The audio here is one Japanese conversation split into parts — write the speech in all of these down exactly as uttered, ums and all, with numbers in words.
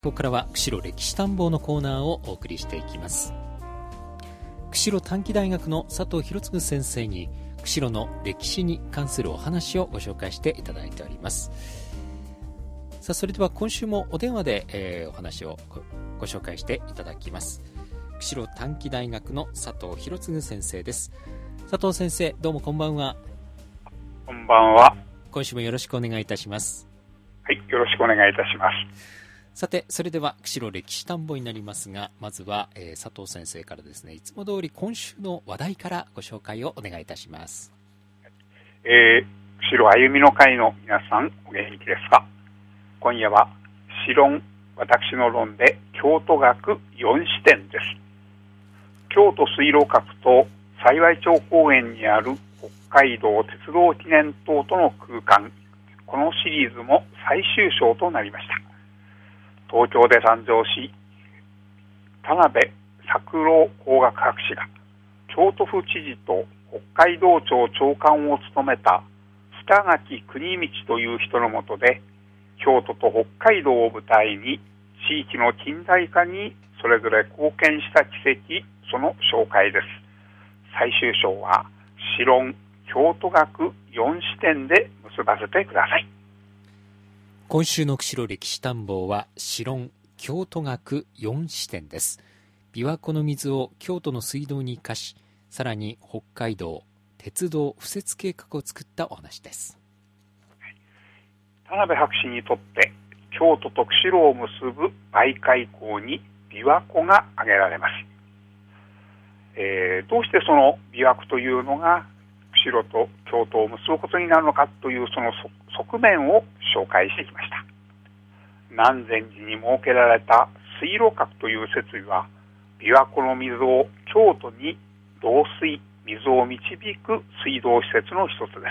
ここからは釧路歴史探訪のコーナーをお送りしていきます。釧路短期大学の佐藤博次先生に釧路の歴史に関するお話をご紹介していただいております。さあ、それでは今週もお電話で、えー、お話を ご, ご紹介していただきます。釧路短期大学の佐藤博次先生です。佐藤先生、どうもこんばんは。 こんばんは。 今週もよろしくお願いいたします。 はい、よろしくお願いいたします。 さて、それでは釧路歴史探訪になりますが、まずは、えー、佐藤先生からですね、いつも通り今週の話題からご紹介をお願いいたします。 えー、釧路歩みの会の皆さん、お元気ですか。今夜は史論、私の論で京都学よん視点です。京都水路閣と幸町公園にある北海道鉄道記念塔との空間、このシリーズも最終章となりました。東京で誕生し、田辺作郎工学博士が京都府知事と北海道庁長官を務めた北垣国道という人の下で、京都と北海道を舞台に地域の近代化にそれぞれ貢献した奇跡、その紹介です。最終章は史論京都学よん視点で結ばせてください。 今週の釧路歴史探訪は史論京都学よん視点です。琵琶湖の水を京都の水道に生かし、さらに北海道鉄道敷設計画を作ったお話です。 田辺博士にとって京都と釧路を結ぶ媒介港に琵琶湖が挙げられます。えー、どうしてその琵琶湖というのが釧路と京都を結ぶことになるのかというその側面を紹介してきました。南禅寺に設けられた水路閣という設備は、琵琶湖の水を京都に導水、水を導く水道施設の一つです。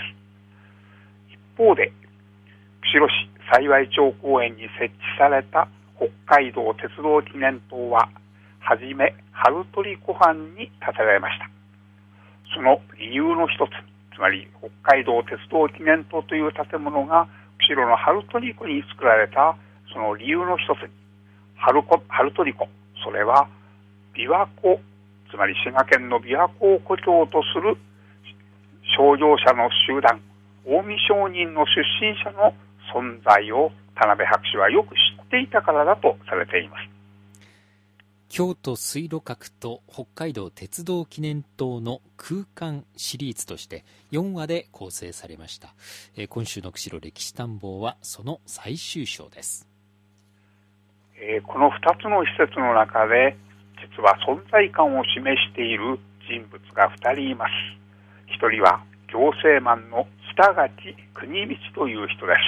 一方で、釧路市幸町公園に設置された北海道鉄道記念塔は、はじめ春取湖畔に建てられました。その理由の一つ、つまり北海道鉄道記念塔という建物が釧路の春取湖に作られたその理由の一つに、春, 春取湖、それは琵琶湖、つまり滋賀県の琵琶湖を故郷とする商業者の集団、近江商人の出身者の存在を田辺博士はよく知っていたからだとされています。 京都水路閣と北海道鉄道記念塔の空間シリーズとしてよんわで構成されました。えー、今週の釧路歴史探訪はその最終章です。 えー、このふたつの施設の中で実は存在感を示している人物がふたりいます。ひとりは行政マンの北垣国道という人です。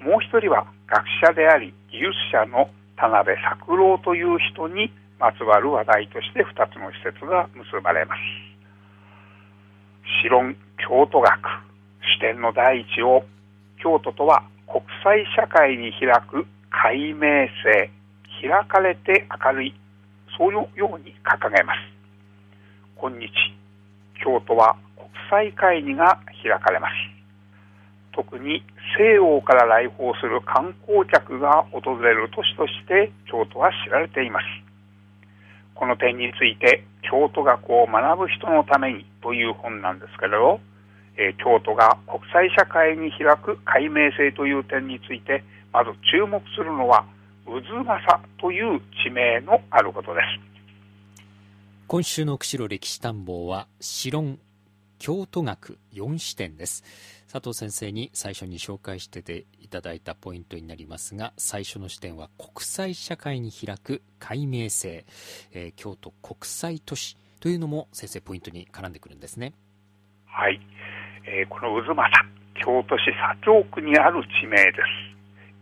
もうひとりは学者であり技術者の田辺作郎という人にまつわる話題としてふたつの施設が結ばれます。史論京都学視点の第一を、京都とは国際社会に開く開明性、開かれて明るい、そういうように掲げます。今日京都は国際会議が開かれます。特に西欧から来訪する観光客が訪れる都市として京都は知られています。この点について京都学を学ぶ人のためにという本なんですけれど、えー、京都が国際社会に開く開明性という点についてまず注目するのは渦政という地名のあることです。 今週の釧路歴史探訪は史論京都学よん視点です。佐藤先生に最初に紹介していただいたポイントになりますが、最初の視点は国際社会に開く開明性、えー、京都国際都市というのも先生ポイントに絡んでくるんですね。 はい、えー、この渦政、京都市左京区にある地名です。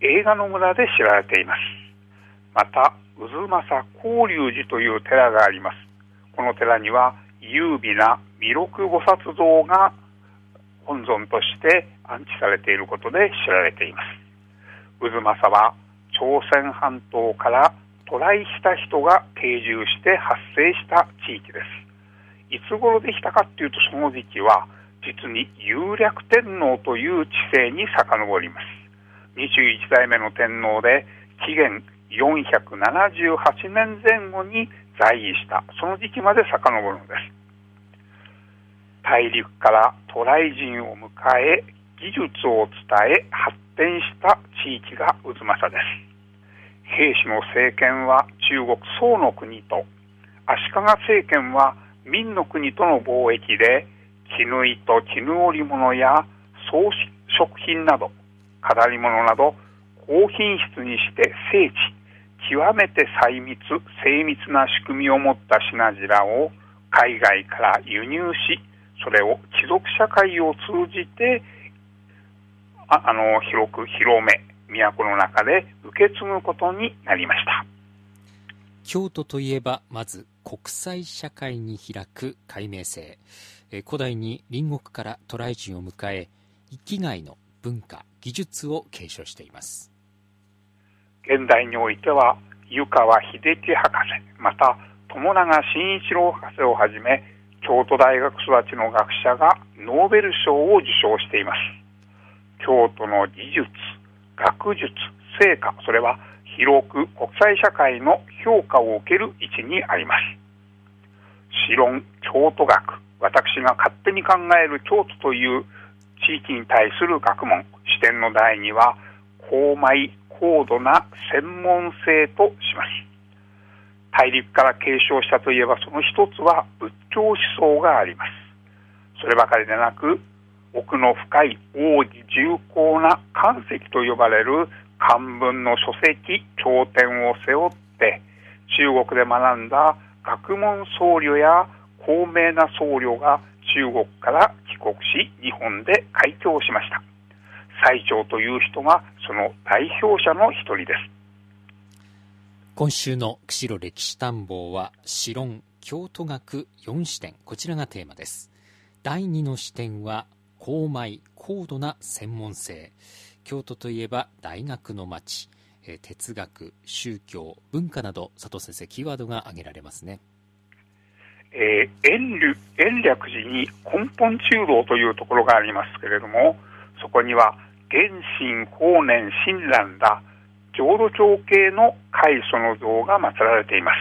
映画の村で知られています。また渦政広隆寺という寺があります。この寺には優美な弥勒菩薩像が本尊として安置されていることで知られています。渦政は朝鮮半島から渡来した人が定住して発生した地域です。いつ頃できたかというと、その時期は実に有略天皇という治世に遡ります。にじゅういち代目の天皇で紀元よんひゃくななじゅうはちねんぜん後に在位したその時期まで遡るのです。大陸から渡来人を迎え技術を伝え発展した地域が渦政です。平氏の政権は中国宋の国と、足利政権は明の国との貿易で絹糸絹織物や装飾品など飾り物など高品質にして精緻極めて細密精密な仕組みを持った品々を海外から輸入し、それを貴族社会を通じてああの広く広め都の中で受け継ぐことになりました。 京都といえばまず国際社会に開く開明制、え古代に隣国から渡来人を迎え域外の文化技術を継承しています。 現代においては湯川秀樹博士、また友永慎一郎博士をはじめ京都大学育ちの学者がノーベル賞を受賞しています。京都の技術、学術、成果、それは広く国際社会の評価を受ける位置にあります。史論、京都学、私が勝手に考える京都という地域に対する学問、視点の第には高邁高度な専門性とします。大陸から継承したといえばその一つは仏教思想があります。そればかりでなく奥の深い奥義重厚な漢石と呼ばれる漢文の書籍経典を背負って中国で学んだ学問僧侶や高名な僧侶が中国から帰国し日本で開教しました。最澄という人がその代表者の一人です。 今週の釧路歴史探訪は史論京都学よん視点、こちらがテーマです。だいにの視点は高邁高度な専門性。京都といえば大学の町、哲学、宗教、文化など佐藤先生キーワードが挙げられますね。 えー、延暦、延暦寺に根本中道というところがありますけれども、そこには元神法然親鸞ら浄土教系の開祖の像が祀られています。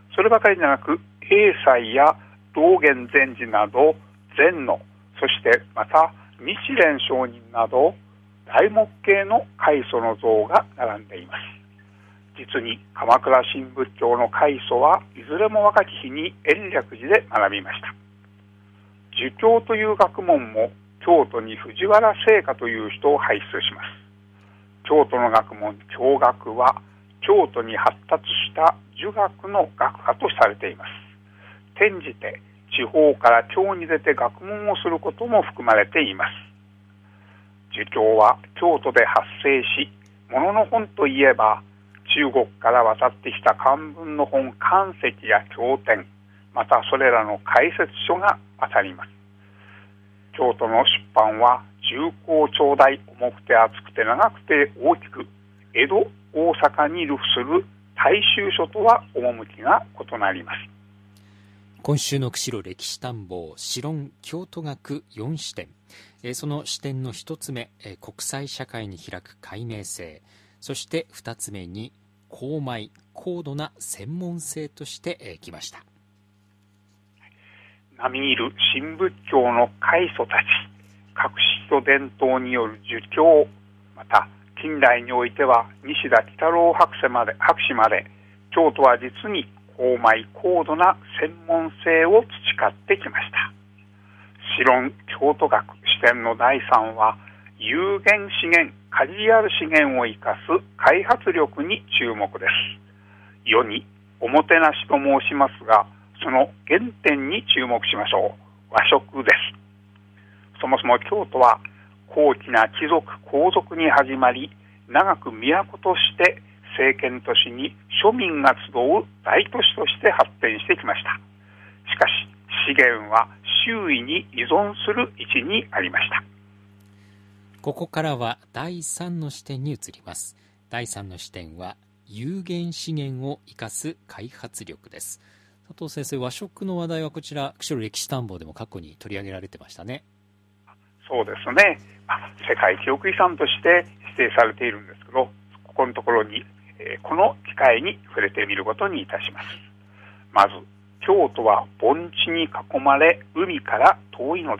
そればかりでなく栄西や道元禅師など禅の、そしてまた日蓮上人など大木系の開祖の像が並んでいます。実に鎌倉新仏教の開祖はいずれも若き日に延暦寺で学びました。儒教という学問も京都に藤原成家という人を輩出します。京都の学問京学は京都に発達した儒学の学科とされています。転じて地方から京に出て学問をすることも含まれています。儒教は京都で発生し、ものの本といえば中国から渡ってきた漢文の本漢石や経典、またそれらの解説書が当たります。京都の出版は重厚長大、重くて厚くて長くて大きく、江戸、大阪に流布する大衆書とは趣が異なります。 今週の釧路歴史探訪史論京都学よん視点、その視点の一つ目、国際社会に開く開明性、そして二つ目に高邁高度な専門性としてきました。 並みいる新仏教の開祖たち、格式と伝統による儒教、また近代においては西田喜太郎博士まで博士まで京都は実に高邁高度な専門性を培ってきました。史論京都学視点のだいさんは有限資源、限りある資源を生かす開発力に注目です。世におもてなしと申しますが、その原点に注目しましょう。和食です。そもそも京都は高貴な貴族皇族に始まり、長く都として政権都市に庶民が集う大都市として発展してきました。しかし資源は周囲に依存する位置にありました。 ここからはだいさんの視点に移ります。だいさんの視点は有限資源を生かす開発力です。佐藤先生、和食の話題はこちら釧路歴史探訪でも過去に取り上げられてましたね。 そうですね。世界記憶遺産として指定されているんですけど、ここのところに、 えー、この機会に触れてみることにいたします。まず、京都は盆地に囲まれ海から遠いのです。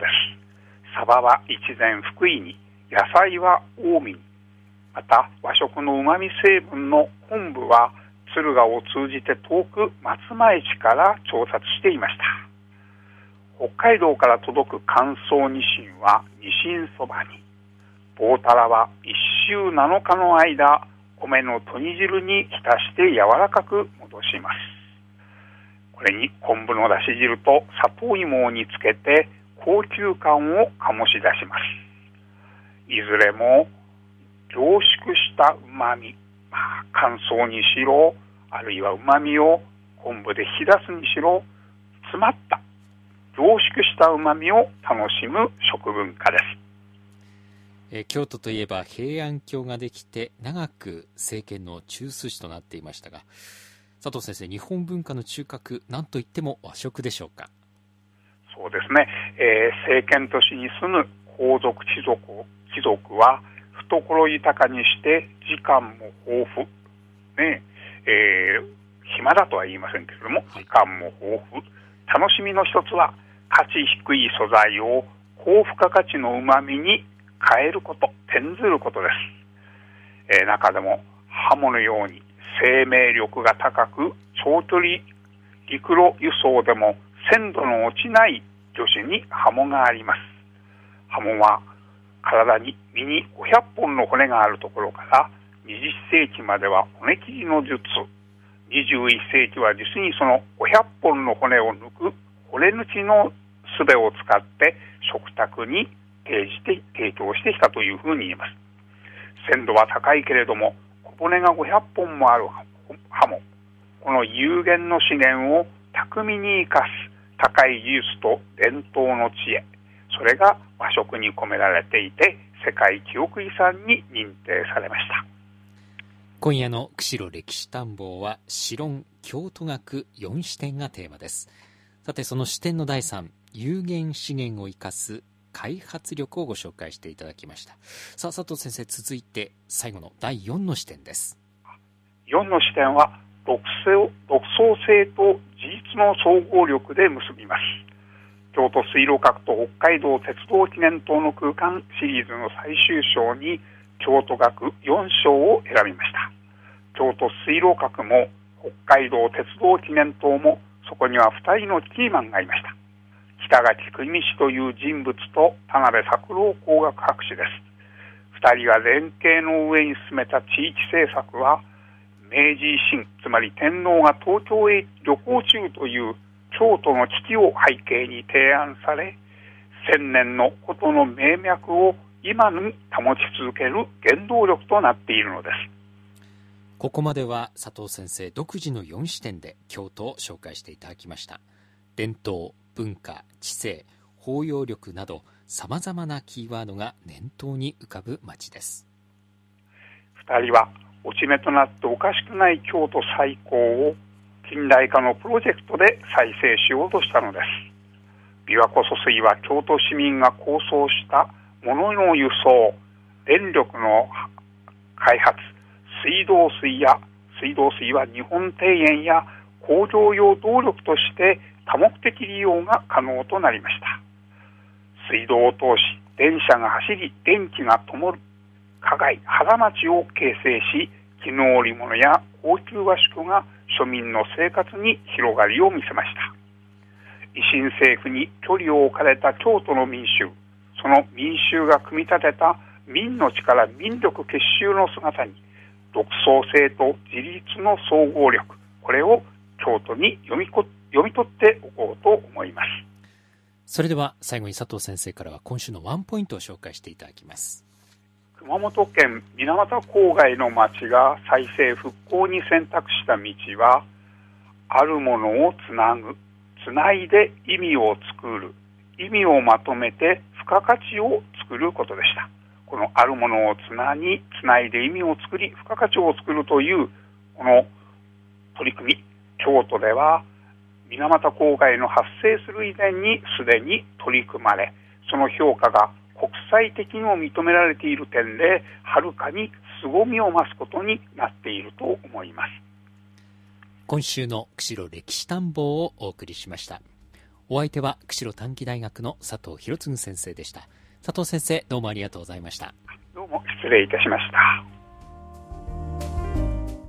サバは一膳福井に、野菜は近江に、また和食の旨味成分の昆布は敦賀を通じて遠く松前市から調達していました。北海道から届く乾燥ニシンはニシンそばに、棒たらはいっしゅうなのかの間、米のとぎ汁に浸して柔らかく戻します。これに昆布のだし汁と里芋を煮つけて高級感を醸し出します。いずれも凝縮した旨味、まあ、乾燥にしろ、あるいは旨味を昆布で引き出すにしろ、詰まった凝縮した旨味を楽しむ食文化です。 え京都といえば平安京ができて長く政権の中枢市となっていましたが、佐藤先生、日本文化の中核、何といっても和食でしょうか。 そうですね、えー、政権都市に住む皇族貴族貴族は懐豊かにして時間も豊富、ねえー、暇だとは言いませんけれども、時間も豊富、楽しみの一つは価値低い素材を高付加価値のうまみに変えること、転ずることです。えー、中でもハモのように生命力が高く、長距離陸路輸送でも鮮度の落ちない魚種にハモがあります。ハモは体に身にごひゃっぽんの骨があるところからにじゅっせいきまでは骨切りの術、にじゅういっせいきは実にそのごひゃっぽんの骨を抜く骨抜きの術を使って食卓に提示して提供してきたというふうに言います。鮮度は高いけれども小骨がごひゃっぽんもあるハモ、この有限の資源を巧みに生かす高い技術と伝統の知恵、それが和食に込められていて世界記憶遺産に認定されました。 今夜の釧路歴史探訪は史論京都学よん視点がテーマです。さて、その視点のだいさん、有限資源を生かす開発力をご紹介していただきました。さあ、佐藤先生、続いて最後のだいよんの視点です。 よんの視点は独創、独創性と自立の総合力で結びます。京都水路閣と北海道鉄道記念塔の空間シリーズの最終章に京都学よん章を選びました。京都水路閣も北海道鉄道記念塔もそこにはふたりのキーマンがいました。北垣邦氏という人物と田辺作郎工学博士です。二人が連携の上に進めた地域政策は明治維新、つまり天皇が東京へ旅行中という京都の危機を背景に提案され、千年のことの名脈を今に保ち続ける原動力となっているのです。 ここまでは佐藤先生独自のよん視点で京都を紹介していただきました。伝統、文化、知性、包容力などさまざまなキーワードが念頭に浮かぶ街です。 二人は落ち目となっておかしくない京都再興を近代化のプロジェクトで再生しようとしたのです。琵琶湖疎水は京都市民が構想した物の輸送、電力の開発、水道水や水道水は日本庭園や工場用動力として多目的利用が可能となりました。水道を通し電車が走り電気が灯る花街原町を形成し、絹織物や高級和食が庶民の生活に広がりを見せました。維新政府に距離を置かれた京都の民衆、その民衆が組み立てた民の力、民力結集の姿に独創性と自立の総合力、これを京都に読みこ読み取っておこうと思います。 それでは最後に佐藤先生からは今週のワンポイントを紹介していただきます。 熊本県水俣郊外の町が再生復興に選択した道は、あるものをつなぐ、つないで意味を作る、意味をまとめて付加価値を作ることでした。このあるものをつなぎ、つないで意味を作り、付加価値を作るというこの取り組み、京都では水俣郊外の発生する以前にすでに取り組まれ、その評価が国際的にも認められている点ではるかに凄みを増すことになっていると思います。 今週の釧路歴史探訪をお送りしました。お相手は釧路短期大学の佐藤博次先生でした。佐藤先生、どうもありがとうございました。 どうも失礼いたしました。